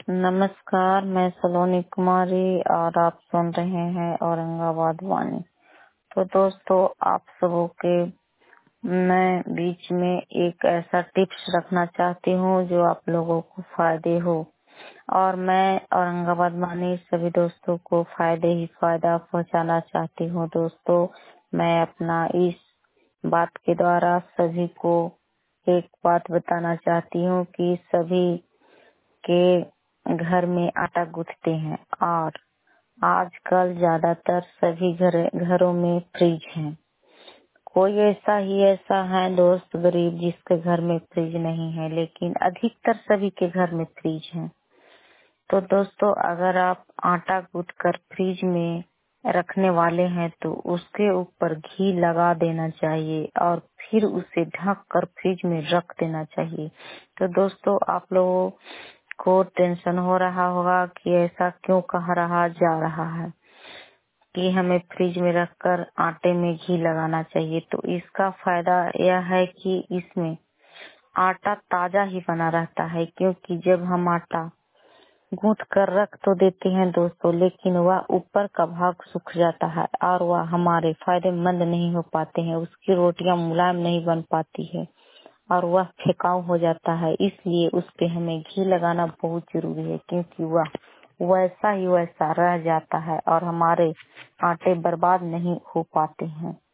नमस्कार, मैं सलोनी कुमारी और आप सुन रहे हैं औरंगाबाद वाणी। तो दोस्तों, आप सबों के मैं बीच में एक ऐसा टिप्स रखना चाहती हूँ जो आप लोगों को फायदे हो, और मैं औरंगाबाद वाणी सभी दोस्तों को फायदा पहुँचाना चाहती हूँ। दोस्तों, मैं अपना इस बात के द्वारा सभी को एक बात बताना चाहती हूँ कि सभी के घर में आटा गूंथते हैं, और आजकल ज्यादातर सभी घरों में फ्रिज है। कोई ऐसा है दोस्त गरीब जिसके घर में फ्रिज नहीं है, लेकिन अधिकतर सभी के घर में फ्रिज है। तो दोस्तों, अगर आप आटा गूंथ कर फ्रिज में रखने वाले हैं तो उसके ऊपर घी लगा देना चाहिए और फिर उसे ढक कर फ्रिज में रख देना चाहिए। तो दोस्तों, आप लोगों को टेंशन हो रहा होगा कि ऐसा क्यों कह रहा जा रहा है कि हमें फ्रिज में रखकर आटे में घी लगाना चाहिए। तो इसका फायदा यह है कि इसमें आटा ताजा ही बना रहता है, क्योंकि जब हम आटा गूंथ कर रख तो देते हैं दोस्तों, लेकिन वह ऊपर का भाग सूख जाता है और वह हमारे फायदेमंद नहीं हो पाते हैं। उसकी रोटियां मुलायम नहीं बन पाती है और वह फेकाऊ हो जाता है। इसलिए उस पे हमें घी लगाना बहुत जरूरी है, क्योंकि वह वैसा ही वैसा रह जाता है और हमारे आटे बर्बाद नहीं हो पाते हैं।